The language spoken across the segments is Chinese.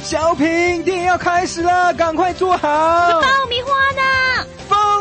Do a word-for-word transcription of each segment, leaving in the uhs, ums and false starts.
小品，电影要开始了，赶快坐好。 爆米花呢？ 放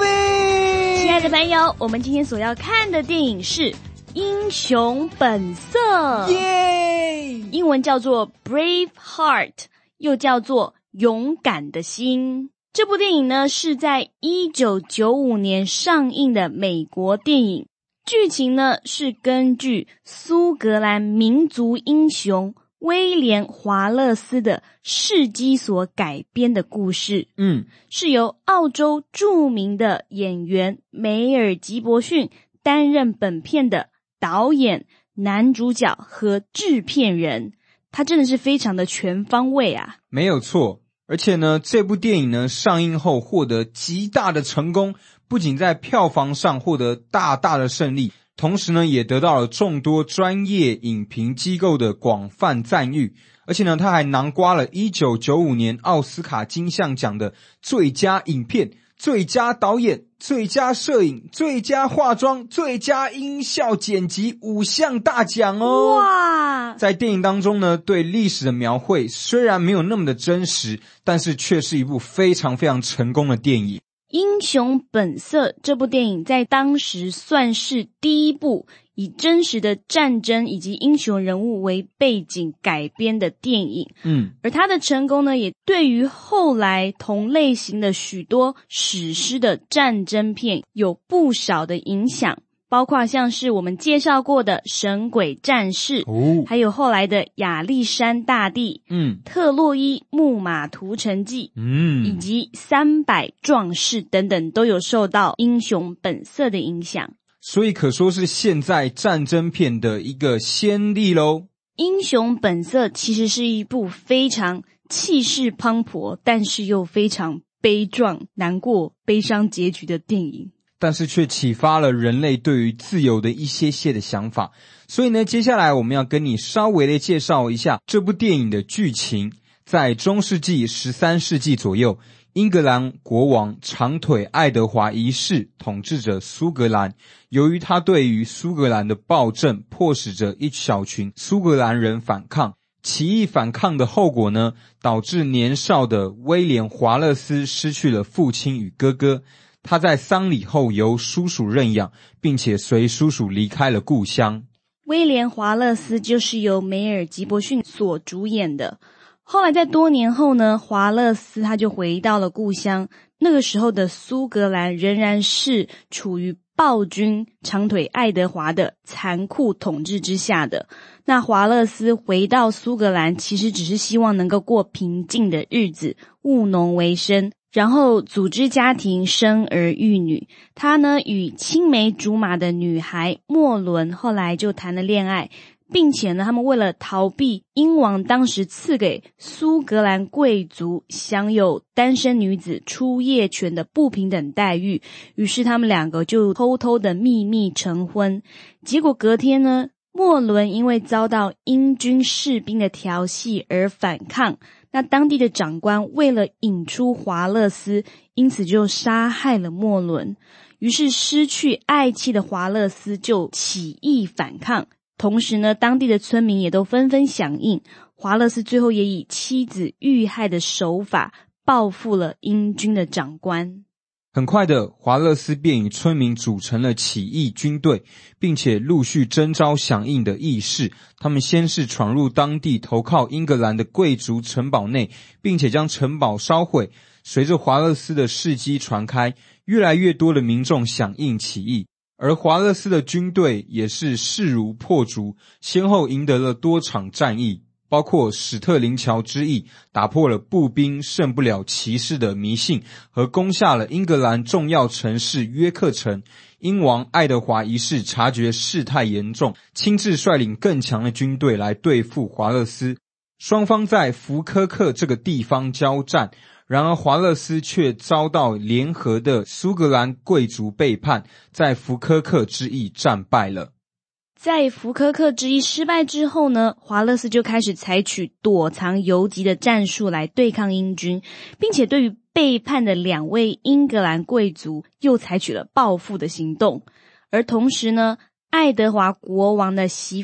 movie。 亲爱的朋友，我们今天所要看的电影是《英雄本色》， 耶！ 英文叫做 Brave Heart， 又叫做勇敢的心。这部电影呢是在一九九五年上映的美国电影，剧情呢是根据苏格兰民族英雄威廉华勒斯的事迹所改编的故事。 嗯， 是由澳洲著名的演员梅尔吉伯逊担任本片的导演、男主角和制片人，他真的是非常的全方位啊。 没有错。而且呢，这部电影呢上映后获得极大的成功，不仅在票房上获得大大的胜利，同时呢也得到了众多专业影评机构的广泛赞誉。而且呢，他还囊括了一九九五年奥斯卡金像奖的最佳影片、最佳导演、最佳摄影、最佳化妆、最佳音效剪辑五项大奖哦！ 哇！ 在电影当中呢，对历史的描绘虽然没有那么的真实，但是却是一部非常非常成功的电影。 英雄本色这部电影在当时算是第一部以真实的战争以及英雄人物为背景改编的电影。 嗯， 而它的成功呢，也对于后来同类型的许多史诗的战争片有不少的影响，包括像是我们介绍过的神鬼战士， 哦， 还有后来的亚历山大帝， 嗯， 特洛伊木马屠城记， 嗯， 以及三百壮士等等，都有受到英雄本色的影响。 所以可说是现在战争片的一个先例咯。 英雄本色其实是一部非常气势磅礴，但是又非常悲壮、难过、悲伤结局的电影， 但是却启发了人类对于自由的一些些的想法。所以呢，接下来我们要跟你稍微的介绍一下这部电影的剧情。在中世纪十三世纪左右，英格兰国王长腿爱德华一世统治着苏格兰，由于他对于苏格兰的暴政，迫使着一小群苏格兰人反抗。起义反抗的后果呢，导致年少的威廉华勒斯失去了父亲与哥哥。他在丧礼后由叔叔认养，并且随叔叔离开了故乡。 威廉华勒斯就是由梅尔吉伯逊所主演的。后来在多年后呢，华勒斯他就回到了故乡。那个时候的苏格兰仍然是处于暴君长腿爱德华的残酷统治之下的。那华勒斯回到苏格兰，其实只是希望能够过平静的日子，务农为生，然后组织家庭，生儿育女。他呢与青梅竹马的女孩莫伦后来就谈了恋爱，并且呢他们为了逃避英王当时赐给苏格兰贵族享有单身女子出夜权的不平等待遇，于是他们两个就偷偷的秘密成婚。结果隔天呢，莫伦因为遭到英军士兵的调戏而反抗，那当地的长官为了引出华勒斯，因此就杀害了莫伦。于是失去爱妻的华勒斯就起义反抗，同时呢，当地的村民也都纷纷响应。华勒斯最后也以妻子遇害的手法报复了英军的长官。 很快的，华勒斯便与村民组成了起义军队，并且陆续征召响应的义士。他们先是闯入当地投靠英格兰的贵族城堡内，并且将城堡烧毁。随着华勒斯的事迹传开，越来越多的民众响应起义，而华勒斯的军队也是势如破竹，先后赢得了多场战役，包括史特灵桥之役，打破了步兵胜不了骑士的迷信，和攻下了英格兰重要城市约克城。英王爱德华一世察觉事态严重，亲自率领更强的军队来对付华勒斯。双方在福科克这个地方交战，然而华勒斯却遭到联合的苏格兰贵族背叛，在福科克之役战败了。 在福科克之役失败之后呢，华勒斯就开始采取躲藏游击的战术来对抗英军，并且对于背叛的两位英格兰贵族又采取了报复的行动。而同时呢，爱德华国王的媳妇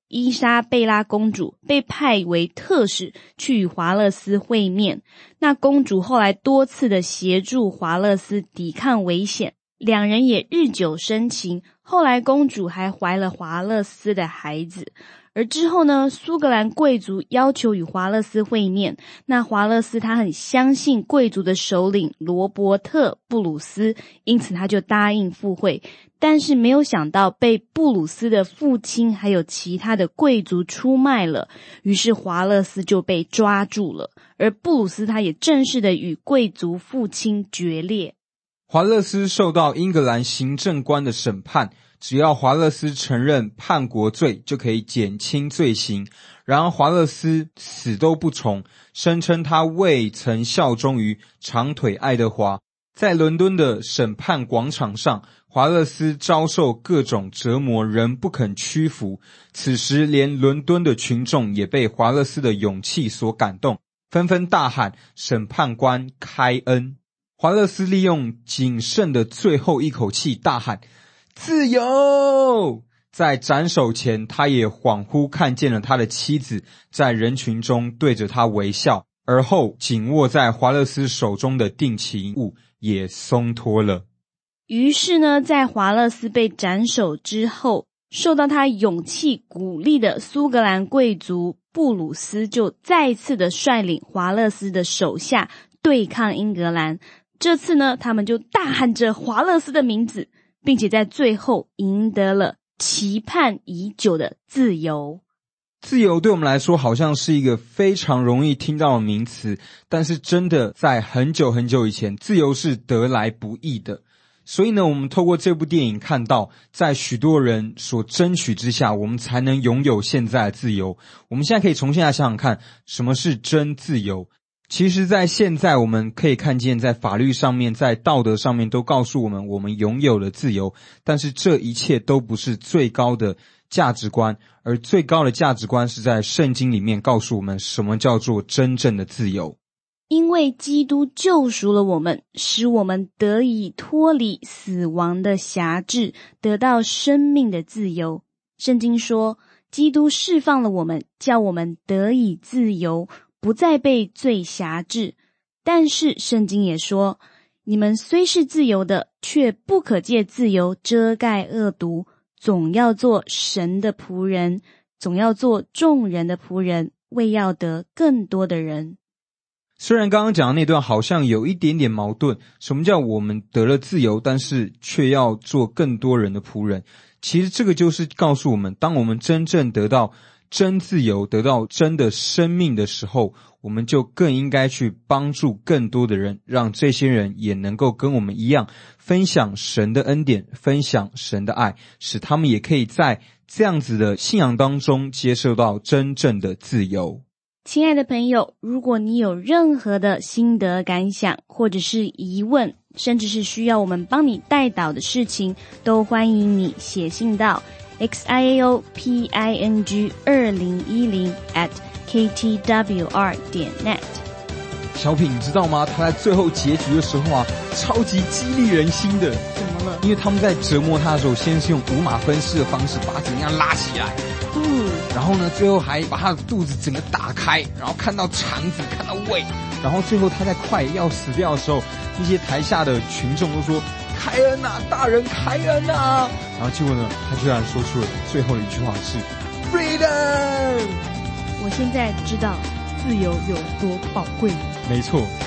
伊莎贝拉公主被派为特使去与华勒斯会面。那公主后来多次的协助华勒斯抵抗危险，两人也日久生情，后来公主还怀了华勒斯的孩子。而之后呢，苏格兰贵族要求与华勒斯会面，那华勒斯他很相信贵族的首领罗伯特·布鲁斯，因此他就答应赴会。但是没有想到被布鲁斯的父亲还有其他的贵族出卖了，于是华勒斯就被抓住了，而布鲁斯他也正式的与贵族父亲决裂。 华勒斯受到英格兰行政官的审判，只要华勒斯承认叛国罪就可以减轻罪行。然而华勒斯死都不从，声称他未曾效忠于长腿爱德华。在伦敦的审判广场上，华勒斯遭受各种折磨，仍不肯屈服。此时连伦敦的群众也被华勒斯的勇气所感动，纷纷大喊审判官开恩。华勒斯利用仅剩的最后一口气大喊自由。在斩首前，他也恍惚看见了他的妻子在人群中对着他微笑，而后紧握在华勒斯手中的定情物也松脱了。 于是呢，在华勒斯被斩首之后，受到他勇气鼓励的苏格兰贵族布鲁斯就再次的率领华勒斯的手下对抗英格兰。这次呢，他们就大喊着华勒斯的名字，并且在最后赢得了期盼已久的自由。 自由对我们来说好像是一个非常容易听到的名词，但是真的在很久很久以前，自由是得来不易的。所以呢，我们透过这部电影看到，在许多人所争取之下，我们才能拥有现在的自由。我们现在可以重新来想想看，什么是真自由。其实在现在我们可以看见，在法律上面，在道德上面都告诉我们我们拥有了自由，但是这一切都不是最高的价值观，而最高的价值观是在圣经里面告诉我们什么叫做真正的自由。 因为基督救赎了我们，使我们得以脱离死亡的辖制，得到生命的自由。圣经说，基督释放了我们，叫我们得以自由，不再被罪辖制。但是圣经也说，你们虽是自由的，却不可借自由遮盖恶毒，总要做神的仆人，总要做众人的仆人，为要得更多的人。 虽然刚刚讲的那段好像有一点点矛盾，什么叫我们得了自由，但是却要做更多人的仆人？其实这个就是告诉我们，当我们真正得到真自由，得到真的生命的时候，我们就更应该去帮助更多的人，让这些人也能够跟我们一样分享神的恩典，分享神的爱，使他们也可以在这样子的信仰当中接受到真正的自由。 亲爱的朋友，如果你有任何的心得感想，或者是疑问，甚至是需要我们帮你代祷的事情，都欢迎你写信到 x i a o p i n g 二零一零 at k t w r 点 net。 小品你知道吗？他在最后结局的时候啊，超级激励人心的。 怎么了？ 因为他们在折磨他的时候，先是用五马分尸的方式把他整个样拉起来， 嗯， 然后呢，最后还把他的肚子整个打开，然后看到肠子，看到胃，然后最后他在快要死掉的时候，那些台下的群众都说开恩啊，大人开恩啊，然后结果呢，他居然说出了最后的一句话是 Freedom。 我现在知道自由有多宝贵。 没错，